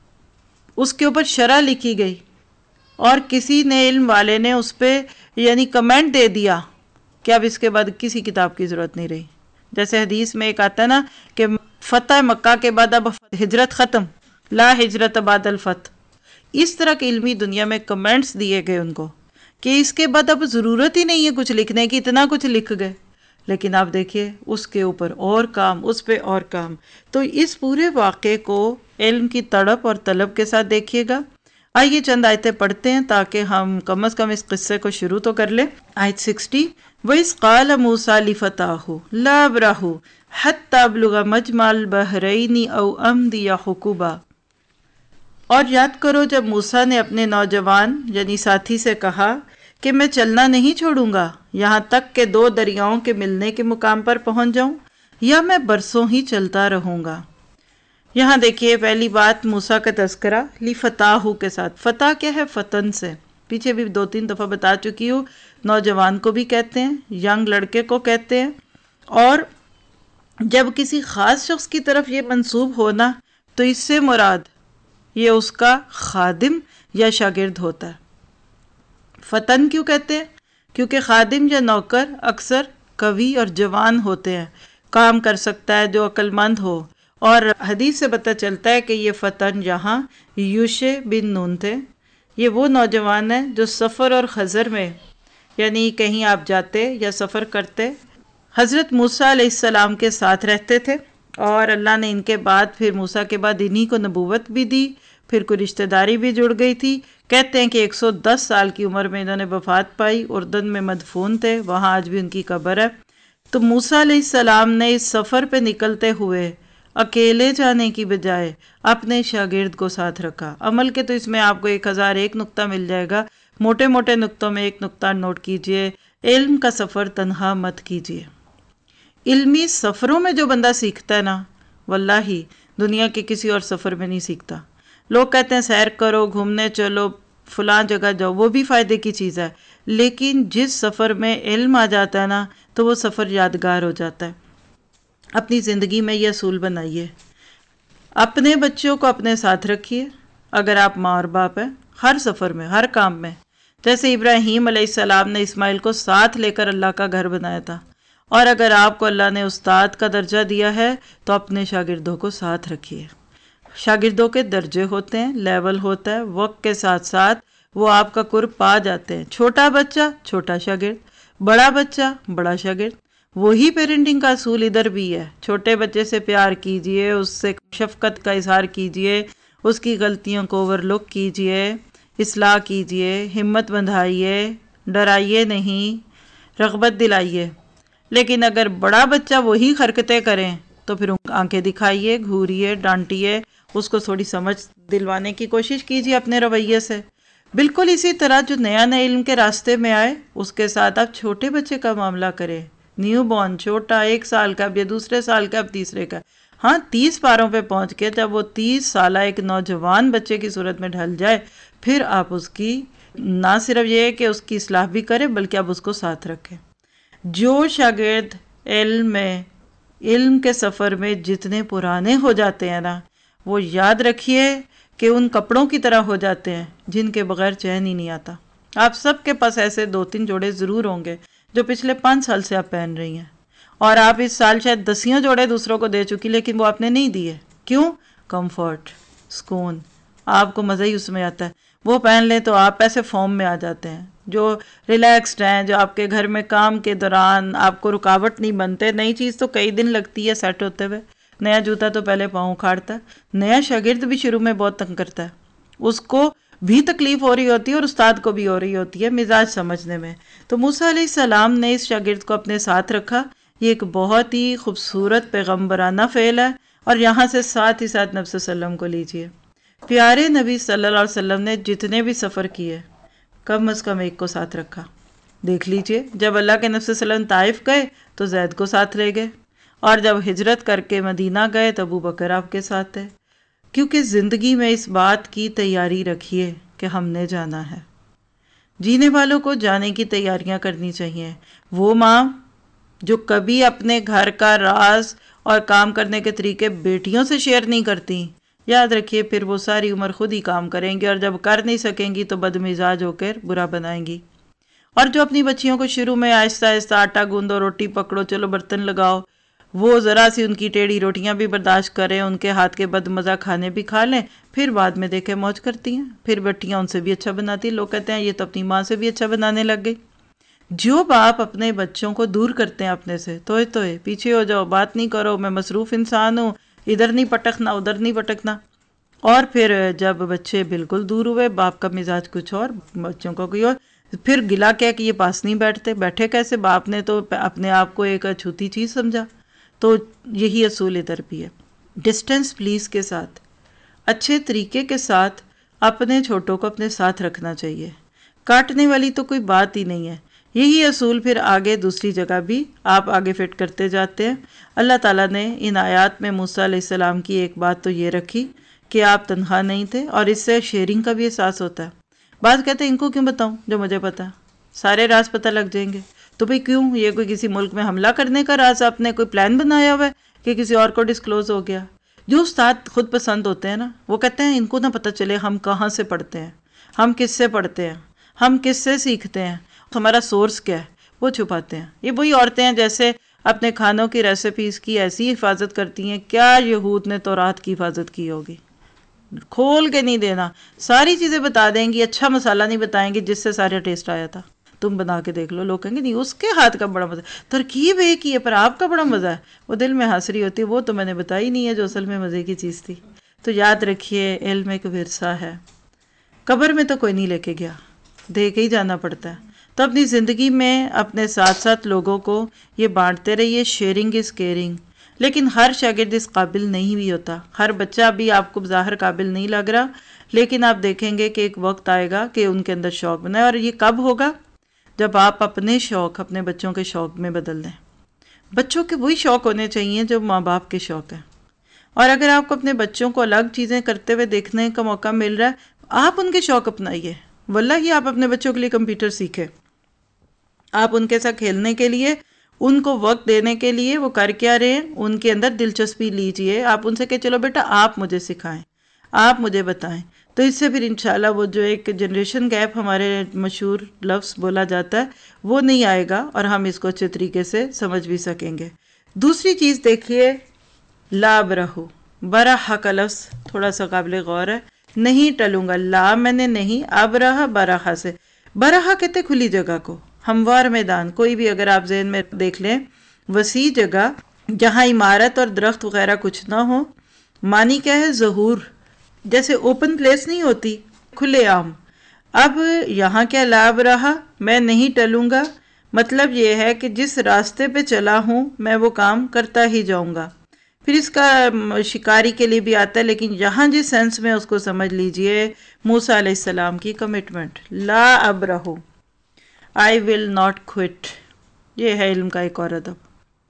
اس کے اوپر شرح لکھی گئی اور کسی نے علم والے نے اس پہ یعنی کمنٹ دے دیا کہ اب اس کے بعد کسی کتاب کی ضرورت نہیں رہی۔ جیسے حدیث میں ایک آتا ہے نا کہ فتح مکہ کے بعد اب ہجرت ختم، لا ہجرت بعد الفتح، اس طرح کی علمی دنیا میں کمنٹس دیے گئے ان کو کہ اس کے بعد اب ضرورت ہی نہیں ہے کچھ لکھنے کی، اتنا کچھ لکھ گئے۔ لیکن آپ دیکھیے اس کے اوپر اور کام، اس پہ اور کام۔ تو اس پورے واقعے کو علم کی تڑپ اور طلب کے ساتھ دیکھیے گا۔ آئیے چند آیتیں پڑھتے ہیں تاکہ ہم کم از کم اس قصے کو شروع تو کر لیں۔ آیت سکسٹی، وَإِذْ قَالَ مُوسَىٰ لِفَتَاهُ لَا أَبْرَحُ حَتَّىٰ أَبْلُغَ مَجْمَعَ الْبَحْرَيْنِ أَوْ أَمْضِيَ حُقُبًا، اور یاد کرو جب موسیٰ نے اپنے نوجوان یعنی ساتھی سے کہا کہ میں چلنا نہیں چھوڑوں گا یہاں تک کہ دو دریاؤں کے ملنے کے مقام پر پہنچ جاؤں، یا میں برسوں ہی چلتا رہوں گا۔ یہاں دیکھیے پہلی بات موسیٰ کا تذکرہ لِفَتَاهُ کے ساتھ۔ فتح کیا ہے؟ فتن سے، پیچھے بھی دو تین دفعہ بتا چکی ہوں، نوجوان کو بھی کہتے ہیں، ینگ لڑکے کو کہتے ہیں، اور جب کسی خاص شخص کی طرف یہ منسوب ہونا تو اس سے مراد یہ اس کا خادم یا شاگرد ہوتا ہے۔ فتن کیوں کہتے ہیں؟ کیونکہ خادم یا نوکر اکثر قوی اور جوان ہوتے ہیں، کام کر سکتا ہے جو عقل مند ہو، اور حدیث سے پتہ چلتا ہے کہ یہ فتن یہاں یوشع بن نون تھے۔ یہ وہ نوجوان ہیں جو سفر اور خضر میں یعنی کہیں آپ جاتے یا سفر کرتے حضرت موسیٰ علیہ السلام کے ساتھ رہتے تھے، اور اللہ نے ان کے بعد پھر موسیٰ کے بعد انہی کو نبوت بھی دی، پھر کوئی رشتہ داری بھی جڑ گئی تھی۔ کہتے ہیں کہ ایک سو دس سال کی عمر میں انہوں نے وفات پائی، اردن میں مدفون تھے، وہاں آج بھی ان کی قبر ہے۔ تو موسیٰ علیہ السلام نے اس سفر پہ نکلتے ہوئے اکیلے جانے کی بجائے اپنے شاگرد کو ساتھ رکھا۔ عمل کے تو اس میں آپ کو ایک ہزار ایک نقطہ مل جائے گا، موٹے موٹے نقطوں میں ایک نقطہ نوٹ کیجئے، علم کا سفر تنہا مت کیجئے۔ علمی سفروں میں جو بندہ سیکھتا ہے نا، واللہ دنیا کے کسی اور سفر میں نہیں سیکھتا۔ لوگ کہتے ہیں سیر کرو، گھومنے چلو، فلاں جگہ جاؤ، وہ بھی فائدے کی چیز ہے، لیکن جس سفر میں علم آ جاتا ہے نا تو وہ سفر یادگار ہو جاتا ہے۔ اپنی زندگی میں یہ اصول بنائیے، اپنے بچوں کو اپنے ساتھ رکھیے اگر آپ ماں اور باپ ہیں، ہر سفر میں، ہر کام میں۔ جیسے ابراہیم علیہ السلام نے اسماعیل کو ساتھ لے کر اللہ کا گھر بنایا تھا، اور اگر آپ کو اللہ نے استاد کا درجہ دیا ہے تو اپنے شاگردوں کو ساتھ رکھیے۔ شاگردوں کے درجے ہوتے ہیں، لیول ہوتا ہے، وقت کے ساتھ ساتھ وہ آپ کا قرب پا جاتے ہیں۔ چھوٹا بچہ چھوٹا شاگرد، بڑا بچہ بڑا شاگرد۔ وہی پیرنٹنگ کا اصول ادھر بھی ہے، چھوٹے بچے سے پیار کیجئے، اس سے شفقت کا اظہار کیجئے، اس کی غلطیوں کو اوور لک کیجئے، اصلاح کیجئے، ہمت بندھائیے، ڈرائیے نہیں، رغبت دلائیے۔ لیکن اگر بڑا بچہ وہی حرکتیں کریں تو پھر آنکھیں دکھائیے، گھوریے، ڈانٹیے، اس کو تھوڑی سمجھ دلوانے کی کوشش کیجیے اپنے رویے سے۔ بالکل اسی طرح جو نیا نئے علم کے راستے میں آئے اس کے ساتھ آپ چھوٹے بچے کا معاملہ کریں، نیو بورن، چھوٹا، ایک سال کا، اب یہ دوسرے سال کا، اب تیسرے کا۔ ہاں، تیس پاروں پہ پہنچ کے جب وہ تیس سالہ ایک نوجوان بچے کی صورت میں ڈھل جائے، پھر آپ اس کی نہ صرف یہ کہ اس کی اصلاح بھی کریں بلکہ آپ اس کو ساتھ رکھیں۔ جو شاگرد علم میں علم کے سفر میں جتنے پرانے ہو جاتے ہیں نا، وہ یاد رکھیے کہ ان کپڑوں کی طرح ہو جاتے ہیں جن کے بغیر چین ہی نہیں آتا۔ آپ سب کے پاس ایسے دو تین جوڑے ضرور ہوں گے جو پچھلے پانچ سال سے آپ پہن رہی ہیں، اور آپ اس سال شاید دسیوں جوڑے دوسروں کو دے چکی، لیکن وہ آپ نے نہیں دیے۔ کیوں؟ کمفرٹ، سکون، آپ کو مزہ ہی اس میں آتا ہے۔ وہ پہن لیں تو آپ ایسے فارم میں آ جاتے ہیں، جو ریلیکسڈ ہیں، جو آپ کے گھر میں کام کے دوران آپ کو رکاوٹ نہیں بنتے۔ نئی چیز تو کئی دن لگتی ہے سیٹ ہوتے ہوئے، نیا جوتا تو پہلے پاؤں اکھاڑتا ہے۔ نیا شاگرد بھی شروع میں بہت تنگ کرتا ہے، اس کو بھی تکلیف ہو رہی ہوتی ہے اور استاد کو بھی ہو رہی ہوتی ہے مزاج سمجھنے میں۔ تو موسیٰ علیہ السلام نے اس شاگرد کو اپنے ساتھ رکھا۔ یہ ایک بہت ہی خوبصورت پیغمبرانہ فعل ہے، اور یہاں سے ساتھ ہی ساتھ نبی صلی اللہ علیہ وسلم کو لیجئے۔ پیارے نبی صلی اللہ علیہ وسلم نے جتنے بھی سفر کیے کم از کم ایک کو ساتھ رکھا۔ دیکھ لیجئے، جب اللہ کے نبی صلی اللہ علیہ وسلم طائف گئے تو زید کو ساتھ لے گئے، اور جب ہجرت کر کے مدینہ گئے تو ابو بکر آپ کے ساتھ تھے، کیونکہ زندگی میں اس بات کی تیاری رکھیے کہ ہم نے جانا ہے۔ جینے والوں کو جانے کی تیاریاں کرنی چاہیے۔ وہ ماں جو کبھی اپنے گھر کا راز اور کام کرنے کے طریقے بیٹیوں سے شیئر نہیں کرتی، یاد رکھیے پھر وہ ساری عمر خود ہی کام کریں گی، اور جب کر نہیں سکیں گی تو بدمزاج ہو کر برا بنائیں گی۔ اور جو اپنی بچیوں کو شروع میں آہستہ آہستہ آٹا گوندو، روٹی پکڑو، چلو برتن لگاؤ، وہ ذرا سی ان کی ٹیڑھی روٹیاں بھی برداشت کریں، ان کے ہاتھ کے بد مزہ کھانے بھی کھا لیں، پھر بعد میں دیکھیں موج کرتی ہیں، پھر بٹیاں ان سے بھی اچھا بناتی ہیں۔ لوگ کہتے ہیں یہ تو اپنی ماں سے بھی اچھا بنانے لگ گئی۔ جو باپ اپنے بچوں کو دور کرتے ہیں اپنے سے، توئے توئے پیچھے ہو جاؤ، بات نہیں کرو، میں مصروف انسان ہوں، ادھر نہیں پٹکنا ادھر نہیں پٹکنا، اور پھر جب بچے بالکل دور ہوئے، باپ کا مزاج کچھ اور، بچوں کا کوئی اور، پھر گلا کیا کہ یہ پاس نہیں بیٹھتے، بیٹھے کیسے؟ باپ نے تو اپنے آپ کو ایک چھوتی چیز سمجھا۔ تو یہی اصول ادھر بھی ہے، ڈسٹینس پلیز کے ساتھ، اچھے طریقے کے ساتھ اپنے چھوٹوں کو اپنے ساتھ رکھنا چاہیے۔ کاٹنے والی تو کوئی بات ہی نہیں ہے۔ یہی اصول پھر آگے دوسری جگہ بھی آپ آگے فٹ کرتے جاتے ہیں۔ اللہ تعالیٰ نے ان آیات میں موسیٰ علیہ السلام کی ایک بات تو یہ رکھی کہ آپ تنہا نہیں تھے، اور اس سے شیئرنگ کا بھی احساس ہوتا ہے۔ بعض کہتے ہیں ان کو کیوں بتاؤں جو مجھے پتا، سارے راز پتہ لگ جائیں گے۔ تو بھئی کیوں؟ یہ کوئی کسی ملک میں حملہ کرنے کا راز آپ نے کوئی پلان بنایا ہوا ہے کہ کسی اور کو ڈسکلوز ہو گیا؟ جو استاد خود پسند ہوتے ہیں نا، وہ کہتے ہیں ان کو نہ پتہ چلے ہم کہاں سے پڑھتے ہیں، ہم کس سے پڑھتے ہیں، ہم کس سے سیکھتے ہیں، ہمارا سورس کیا ہے، وہ چھپاتے ہیں۔ یہ وہی عورتیں ہیں جیسے اپنے کھانوں کی ریسیپیز کی ایسی حفاظت کرتی ہیں، کیا یہود نے تورات کی حفاظت کی ہوگی؟ کھول کے نہیں دینا، ساری چیزیں بتا دیں گی، اچھا مسالہ نہیں بتائیں گی جس سے سارا ٹیسٹ آیا تھا، تم بنا کے دیکھ لو۔ لوگ کہیں گے نہیں اس کے ہاتھ کا بڑا مزہ ہے، ترکیب ایک ہی ہے پر آپ کا بڑا مزہ ہے۔ وہ دل میں حسری ہوتی ہے، وہ تو میں نے بتائی نہیں ہے جو اصل میں مزے کی چیز تھی۔ تو یاد رکھیے علم ایک ورثہ ہے، قبر میں تو کوئی نہیں لے کے گیا، دے کے ہی جانا پڑتا ہے۔ تو اپنی زندگی میں اپنے ساتھ ساتھ لوگوں کو یہ بانٹتے رہیے، شیئرنگ از کیئرنگ۔ لیکن ہر شاگرد اس قابل نہیں بھی ہوتا، ہر بچہ بھی آپ کو ظاہر قابل نہیں لگ رہا، لیکن آپ دیکھیں گے کہ ایک وقت آئے گا کہ ان کے اندر شوق بنا ہے، اور یہ کب ہوگا؟ جب آپ اپنے شوق اپنے بچوں کے شوق میں بدل دیں۔ بچوں کے وہی شوق ہونے چاہیے جو ماں باپ کے شوق ہیں، اور اگر آپ کو اپنے بچوں کو الگ چیزیں کرتے ہوئے دیکھنے کا موقع مل رہا ہے، آپ ان کے شوق اپنائیے، واللہ ہی آپ اپنے بچوں کے لیے کمپیوٹر سیکھیں، آپ ان کے ساتھ کھیلنے کے لیے، ان کو وقت دینے کے لیے وہ کر کیا رہے ہیں ان کے اندر دلچسپی لیجئے، آپ ان سے کہ چلو بیٹا آپ مجھے سکھائیں، آپ مجھے بتائیں، تو اس سے پھر انشاءاللہ وہ جو ایک جنریشن گیپ ہمارے مشہور لفظ بولا جاتا ہے وہ نہیں آئے گا، اور ہم اس کو اچھے طریقے سے سمجھ بھی سکیں گے۔ دوسری چیز دیکھیے، لا برہو، برہ کا لفظ تھوڑا سا قابل غور ہے، نہیں ٹلوں گا، لا میں نے نہیں، اب رہا برہا سے، برہا کہتے کھلی جگہ کو، ہموار میدان، کوئی بھی اگر آپ ذہن میں دیکھ لیں وسیع جگہ جہاں عمارت اور درخت وغیرہ کچھ نہ ہو، معنی کیا ہے؟ ظہور، جیسے اوپن پلیس نہیں ہوتی، کھلے عام۔ اب یہاں کیا لاب رہا، میں نہیں ٹلوں گا، مطلب یہ ہے کہ جس راستے پہ چلا ہوں میں وہ کام کرتا ہی جاؤں گا۔ پھر اس کا شکاری کے لیے بھی آتا ہے، لیکن یہاں جس سینس میں اس کو سمجھ لیجئے، موسیٰ علیہ السلام کی کمٹمنٹ، لا ابرہو، I will not quit، یہ ہے علم کا ایک اور ادب۔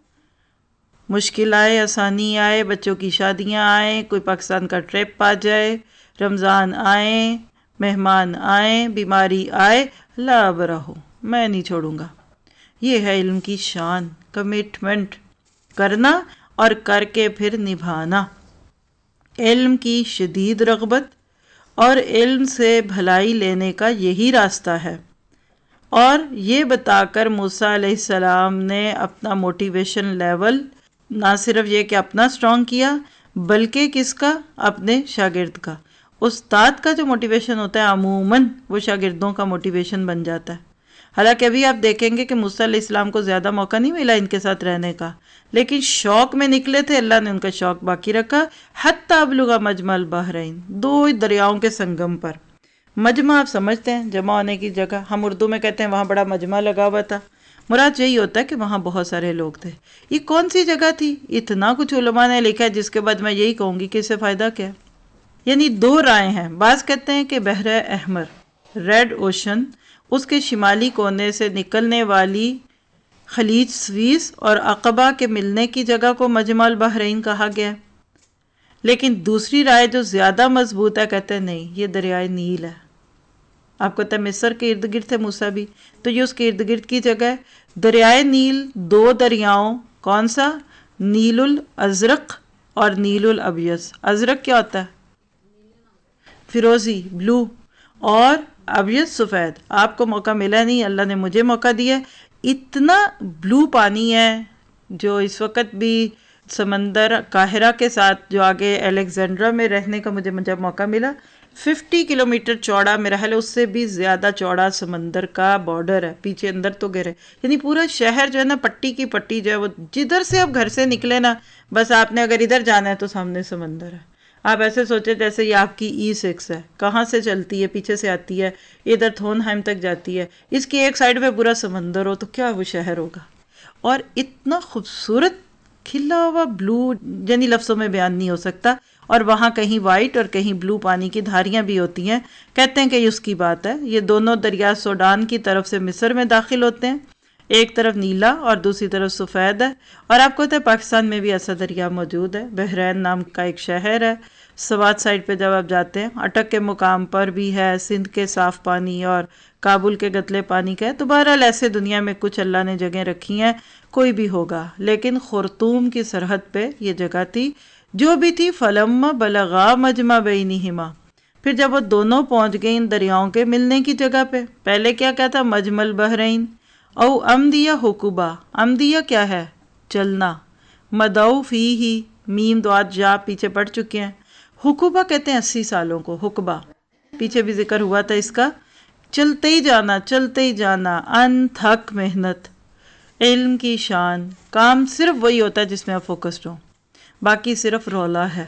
مشکل آئے، آسانی آئے، بچوں کی شادیاں آئیں، کوئی پاکستان کا ٹرپ آ جائے، رمضان آئیں، مہمان آئیں، بیماری آئے، لا ابرہو، میں نہیں چھوڑوں گا۔ یہ ہے علم کی شان، کمٹمنٹ، کرنا اور کر کے پھر نبھانا۔ علم کی شدید رغبت اور علم سے بھلائی لینے کا یہی راستہ ہے، اور یہ بتا کر موسیٰ علیہ السلام نے اپنا موٹیویشن لیول نہ صرف یہ کہ اپنا سٹرونگ کیا، بلکہ کس کا؟ اپنے شاگرد کا۔ استاد کا جو موٹیویشن ہوتا ہے عموماً وہ شاگردوں کا موٹیویشن بن جاتا ہے۔ حالانکہ ابھی آپ دیکھیں گے کہ موسیٰ علیہ السلام کو زیادہ موقع نہیں ملا ان کے ساتھ رہنے کا، لیکن شوق میں نکلے تھے، اللہ نے ان کا شوق باقی رکھا، حتی ابلغ مجمع البحرین، دو دریاؤں کے سنگم پر۔ مجمع آپ سمجھتے ہیں جمع ہونے کی جگہ، ہم اردو میں کہتے ہیں وہاں بڑا مجمع لگا ہوا تھا، مراد یہی ہوتا ہے کہ وہاں بہت سارے لوگ تھے۔ یہ کون سی جگہ تھی؟ اتنا کچھ علماء نے لکھا ہے جس کے بعد میں یہی کہوں گی کہ اس سے فائدہ کیا؟ یعنی دو رائے ہیں، بعض کہتے ہیں کہ بحر احمر، ریڈ اوشن، اس کے شمالی کونے سے نکلنے والی خلیج سویس اور عقبہ کے ملنے کی جگہ کو مجمع البحرین کہا گیا، لیکن دوسری رائے جو زیادہ مضبوط ہے کہتے ہیں نہیں، یہ دریائے نیل ہے۔ آپ کو پتہ ہے مصر کے ارد گرد تھے موسیٰ بھی، تو یہ اس کے ارد گرد کی جگہ ہے۔ دریائے نیل دو دریاؤں، کون سا؟ نیل الازرق اور نیل الابیض۔ ازرق کیا ہوتا ہے؟ فیروزی، بلو، اور ابیض سفید۔ آپ کو موقع ملا نہیں، اللہ نے مجھے موقع دیا، اتنا بلو پانی ہے جو اس وقت بھی سمندر قاہرہ کے ساتھ جو آگے الیگزینڈرا میں رہنے کا مجھے جب موقع ملا، ففٹی کلومیٹر چوڑا، میرا خیال ہے اس سے بھی زیادہ چوڑا سمندر کا بارڈر ہے، پیچھے اندر تو گہرے، یعنی پورا شہر جو ہے نا پٹی کی پٹی جو ہے، وہ جدھر سے آپ گھر سے نکلے نا، بس آپ نے اگر ادھر جانا ہے تو سامنے سمندر ہے۔ آپ ایسے سوچے جیسے یہ آپ کی ای سکس ہے، کہاں سے چلتی ہے؟ پیچھے سے آتی ہے، ادھر تھون ہائم تک جاتی ہے، اس کی ایک سائڈ پہ پورا سمندر ہو تو کیا وہ شہر ہوگا؟ اور اتنا خوبصورت کھلا ہوا بلو، یعنی لفظوں میں بیان نہیں ہو سکتا، اور وہاں کہیں وائٹ اور کہیں بلو پانی کی دھاریاں بھی ہوتی ہیں، کہتے ہیں کہ یہ اس کی بات ہے۔ یہ دونوں دریا سوڈان کی طرف سے مصر میں داخل ہوتے ہیں، ایک طرف نیلا اور دوسری طرف سفید ہے، اور آپ کو پتہ ہے پاکستان میں بھی ایسا دریا موجود ہے، بحرین نام کا ایک شہر ہے، سوات سائڈ پہ جب آپ جاتے ہیں، اٹک کے مقام پر بھی ہے، سندھ کے صاف پانی اور کابل کے گتلے پانی کا ہے۔ تو بہرحال ایسے دنیا میں کچھ اللہ نے جگہیں رکھی ہیں، کوئی بھی ہوگا، لیکن خرطوم کی سرحد پہ یہ جگہ تھی جو بھی تھی۔ فلما بلغا مجمع بینہما، پھر جب وہ دونوں پہنچ گئے ان دریاؤں کے ملنے کی جگہ پہ، پہلے کیا کہتا؟ مجمع البحرین، او امدیہ حقوبہ، امدیہ کیا ہے؟ چلنا، مدعو فی ہی، میم دوات جا پیچھے پڑ چکے ہیں، حقوبہ کہتے ہیں اسی سالوں کو، حقبہ پیچھے بھی ذکر ہوا تھا اس کا، چلتے ہی جانا، چلتے ہی جانا، ان تھک محنت۔ علم کی شان، کام صرف وہی ہوتا ہے جس میں آپ فوکسڈ ہوں، باقی صرف رولا ہے،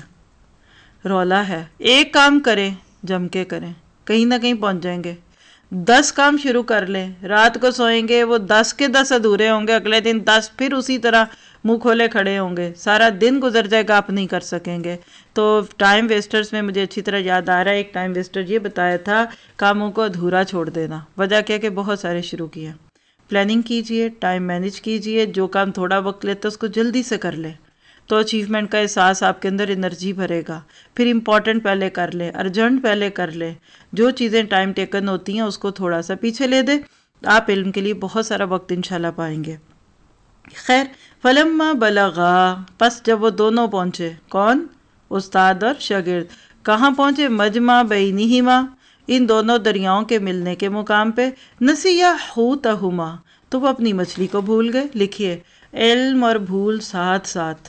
رولا ہے۔ ایک کام کریں، جم کے کریں، کہیں نہ کہیں پہنچ جائیں گے۔ دس کام شروع کر لیں، رات کو سوئیں گے وہ دس کے دس ادھورے ہوں گے، اگلے دن دس پھر اسی طرح منہ کھولے کھڑے ہوں گے، سارا دن گزر جائے گا، آپ نہیں کر سکیں گے۔ تو ٹائم ویسٹرز میں مجھے اچھی طرح یاد آ رہا ہے، ایک ٹائم ویسٹر یہ بتایا تھا کاموں کو ادھورا چھوڑ دینا، وجہ کیا کہ بہت سارے شروع کیے۔ پلاننگ کیجئے، ٹائم مینج کیجئے، جو کام تھوڑا وقت لیتا ہے اس کو جلدی سے کر لیں، تو اچیومنٹ کا احساس آپ کے اندر انرجی بھرے گا. پھر امپورٹنٹ پہلے کر لیں، ارجنٹ پہلے کر لیں، جو چیزیں ٹائم ٹیکن ہوتی ہیں اس کو تھوڑا سا پیچھے لے دیں، آپ علم کے لیے بہت سارا وقت انشاءاللہ پائیں گے. خیر فلما بلغا، پس جب وہ دونوں پہنچے، کون؟ استاد اور شاگرد. کہاں پہنچے؟ مجمع بینہما، ان دونوں دریاؤں کے ملنے کے مقام پہ. نسیا حوتہما، تو وہ اپنی مچھلی کو بھول گئے. لکھیے علم اور بھول ساتھ ساتھ.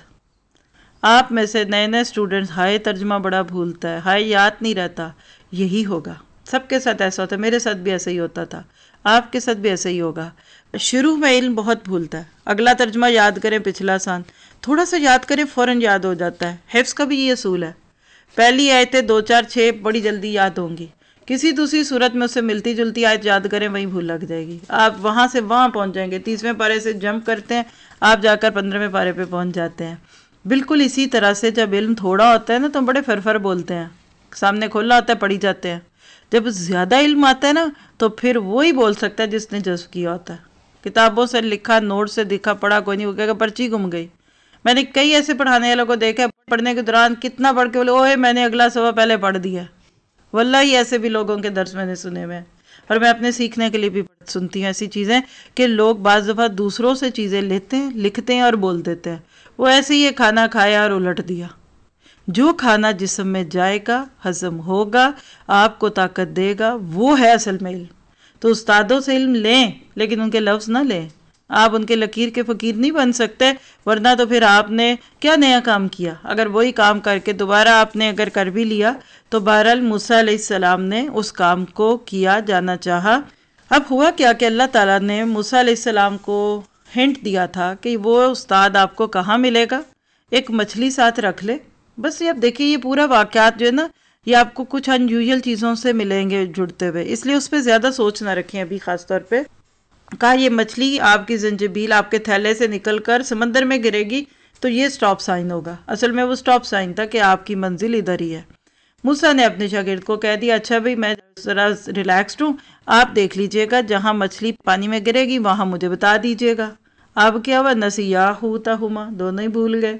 آپ میں سے نئے نئے اسٹوڈنٹس ہائے ترجمہ بڑا بھولتا ہے، ہائے یاد نہیں رہتا. یہی ہوگا، سب کے ساتھ ایسا ہوتا ہے، میرے ساتھ بھی ایسا ہی ہوتا تھا، آپ کے ساتھ بھی ایسا ہی ہوگا. شروع میں علم بہت بھولتا ہے، اگلا ترجمہ یاد کریں پچھلا سان، تھوڑا سا یاد کریں فوراً یاد ہو جاتا ہے. حفظ کا بھی یہ اصول ہے، پہلی آیتیں دو چار چھ بڑی جلدی یاد ہوں گی، کسی دوسری صورت میں اس سے ملتی جلتی آیت یاد کریں وہیں بھول لگ جائے گی، آپ وہاں سے وہاں پہنچ جائیں گے. تیسویں پارے سے جمپ کرتے ہیں، آپ جا کر پندرہویں پارے پہ پہنچ جاتے ہیں. بالکل اسی طرح سے جب علم تھوڑا ہوتا ہے نا تو بڑے فرفر بولتے ہیں، سامنے کھولا ہوتا ہے پڑھی جاتے ہیں. جب زیادہ علم آتا ہے نا تو پھر وہی بول سکتا ہے جس نے جذب کیا ہوتا ہے. کتابوں سے لکھا، نوٹ سے دکھا پڑھا کوئی نہیں، وہ کہے گا پرچی گم گئی. میں نے کئی ایسے پڑھانے والوں کو دیکھا، پڑھنے کے دوران کتنا پڑھ کے بولے اوہ میں نے اگلا سوا پہلے پڑھ دیا. واللہ ہی ایسے بھی لوگوں کے درس میں نے سنے ہوئے ہیں، اور میں اپنے سیکھنے کے لیے بھی سنتی ہوں ایسی چیزیں کہ لوگ بعض دفعہ دوسروں سے چیزیں لیتے ہیں، لکھتے ہیں اور بول دیتے ہیں. وہ ایسے ہی یہ کھانا کھایا اور الٹ دیا. جو کھانا جسم میں جائے گا، ہضم ہوگا، آپ کو طاقت دے گا، وہ ہے اصل میں علم. تو استادوں سے علم لیں لیکن ان کے لفظ نہ لیں. آپ ان کے لکیر کے فقیر نہیں بن سکتے، ورنہ تو پھر آپ نے کیا نیا کام کیا. اگر وہی کام کر کے دوبارہ آپ نے اگر کر بھی لیا تو بہرحال موسیٰ علیہ السلام نے اس کام کو کیا جانا چاہا. اب ہوا کیا کہ اللہ تعالیٰ نے موسیٰ علیہ السلام کو ہنٹ دیا تھا کہ وہ استاد آپ کو کہاں ملے گا، ایک مچھلی ساتھ رکھ لے. بس یہ اب دیکھیے یہ پورا واقعات جو ہے نا یہ آپ کو کچھ ان یوزل چیزوں سے ملیں گے جڑتے ہوئے، اس لیے اس پہ زیادہ سوچ نہ رکھیں ابھی خاص طور پہ. کہا یہ مچھلی آپ کی زنجبیل آپ کے تھیلے سے نکل کر سمندر میں گرے گی تو یہ سٹاپ سائن ہوگا. اصل میں وہ سٹاپ سائن تھا کہ آپ کی منزل ادھر ہی ہے. موسیٰ نے اپنے شاگرد کو کہہ دیا اچھا بھئی میں ذرا ریلیکسڈ ہوں، آپ دیکھ لیجئے گا جہاں مچھلی پانی میں گرے گی وہاں مجھے بتا دیجئے گا. اب کیا ہوا؟ نسیا حوتہما، دونوں ہی بھول گئے.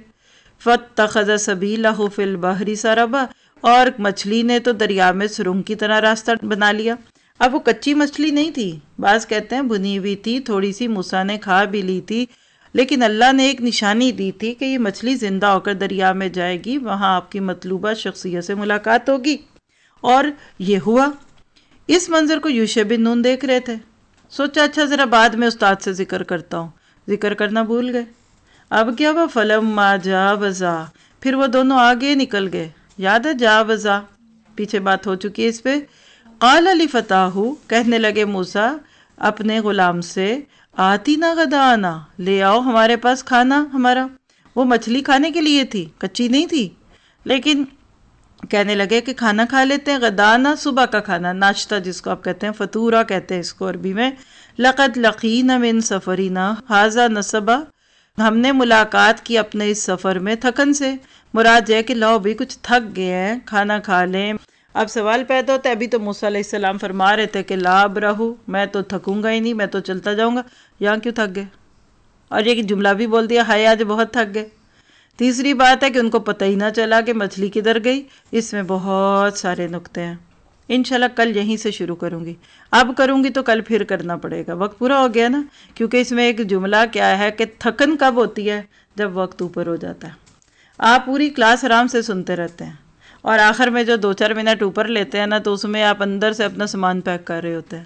فاتخذ سبیلہ فی البحر سربا، اور مچھلی نے تو دریا میں سرنگ کی طرح راستہ بنا لیا. اب وہ کچی مچھلی نہیں تھی، بعض کہتے ہیں بنی ہوئی تھی، تھوڑی سی موسیٰ نے کھا بھی لی تھی، لیکن اللہ نے ایک نشانی دی تھی کہ یہ مچھلی زندہ ہو کر دریا میں جائے گی، وہاں آپ کی مطلوبہ شخصیت سے ملاقات ہوگی. اور یہ ہوا. اس منظر کو یوشع بن نون دیکھ رہے تھے، سوچا اچھا ذرا بعد میں استاد سے ذکر کرتا ہوں، ذکر کرنا بھول گئے. اب کیا ہوا؟ فلما جاوزا، پھر وہ دونوں آگے نکل گئے. یاد ہے جاوزا، پیچھے بات ہو چکی ہے اس پہ. قال لفتاہ، کہنے لگے موسیٰ اپنے غلام سے، آتینا غدانا، لے آؤ ہمارے پاس کھانا ہمارا. وہ مچھلی کھانے کے لیے تھی، کچی نہیں تھی، لیکن کہنے لگے کہ کھانا کھا لیتے ہیں. غدانا صبح کا کھانا، ناشتہ جس کو آپ کہتے ہیں، فطورہ کہتے ہیں اس کو عربی میں. لقد لقینا من سفرینا ھذا نصبا، ہم نے ملاقات کی اپنے اس سفر میں تھکن سے. مراد ہے کہ لاؤ بھی کچھ تھک گئے ہیں، کھانا کھا لیں. اب سوال پیدا ہوتا ہے، ابھی تو موسیٰ علیہ السلام فرما رہے تھے کہ لا برہو، میں تو تھکوں گا ہی نہیں، میں تو چلتا جاؤں گا، یہاں کیوں تھک گئے؟ اور یہ جملہ بھی بول دیا ہائے آج بہت تھک گئے. تیسری بات ہے کہ ان کو پتہ ہی نہ چلا کہ مچھلی کدھر گئی. اس میں بہت سارے نکتے ہیں، انشاءاللہ کل یہیں سے شروع کروں گی. اب کروں گی تو کل پھر کرنا پڑے گا، وقت پورا ہو گیا نا، کیونکہ اس میں ایک جملہ کیا ہے کہ تھکن کب ہوتی ہے؟ جب وقت اوپر ہو جاتا ہے. آپ پوری کلاس آرام سے سنتے رہتے ہیں اور آخر میں جو دو چار منٹ اوپر لیتے ہیں نا تو اس میں آپ اندر سے اپنا سامان پیک کر رہے ہوتے ہیں.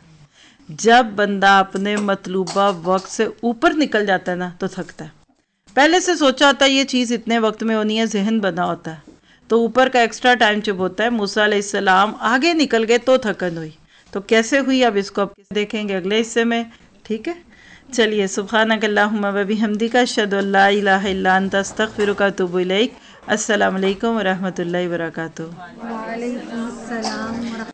جب بندہ اپنے مطلوبہ وقت سے اوپر نکل جاتا ہے نا تو تھکتا ہے. پہلے سے سوچا ہوتا ہے یہ چیز اتنے وقت میں ہونی ہے، ذہن بنا ہوتا ہے، تو اوپر کا ایکسٹرا ٹائم جب ہوتا ہے. موسیٰ علیہ السلام آگے نکل گئے تو تھکن ہوئی. تو کیسے ہوئی اب اس کو اب دیکھیں گے اگلے حصے میں، ٹھیک ہے؟ چلیے، سبحانک اللہم و بحمدک، اشہد ان لا الہ الا انت، استغفرک و اتوب الیک. السلام علیکم ورحمۃ اللہ وبرکاتہ. وعلیکم السلام ورحمۃ